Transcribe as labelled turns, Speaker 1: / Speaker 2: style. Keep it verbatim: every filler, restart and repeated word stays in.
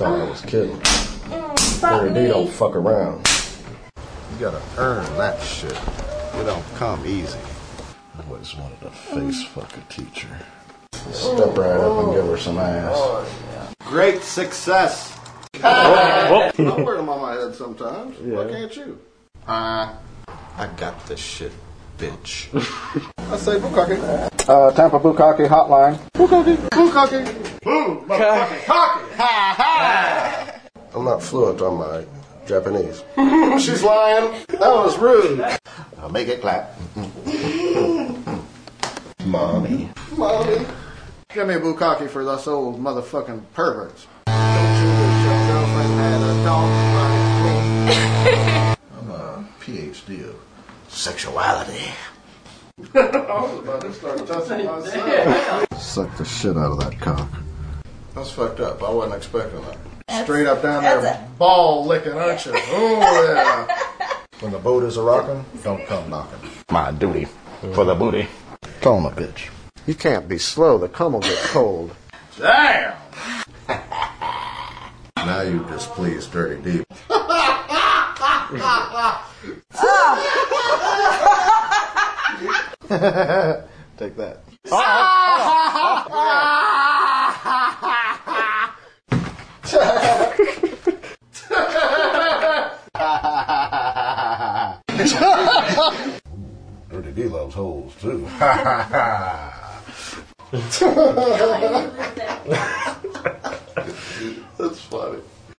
Speaker 1: Thought I was kidding. Dirty D don't fuck around.
Speaker 2: You gotta earn that shit. It don't come easy.
Speaker 3: I always wanted a face fucker teacher.
Speaker 1: Step right up and give her some ass.
Speaker 2: Great success. I wear them on my head sometimes. Yeah. Why can't you? Uh, I got this shit, bitch. I say Bukkake.
Speaker 4: Uh, Tampa Bukkake hotline.
Speaker 2: Bukkake. Bukkake. Boom. Motherfucking cocky. Ha ha.
Speaker 1: I'm not fluent on my Japanese.
Speaker 2: She's lying. That was rude. I'll make it clap.
Speaker 1: Mommy.
Speaker 2: Mommy. Give me a bukkake for those old motherfucking perverts. Don't you wish your girlfriend had a dog like me?
Speaker 3: I'm a P H D of sexuality.
Speaker 2: I was about to start touching myself.
Speaker 1: Suck the shit out of that cock.
Speaker 2: That's fucked up. I wasn't expecting that. Straight up down there, ball licking, aren't you? Oh, yeah.
Speaker 3: When the boat is a rockin', don't come knocking.
Speaker 5: My duty for the booty.
Speaker 3: Call him a bitch.
Speaker 2: You can't be slow. The cum will get cold.
Speaker 5: Damn!
Speaker 3: Now you displeased Dirty D.
Speaker 2: Take that.
Speaker 3: Dirty D loves holes too.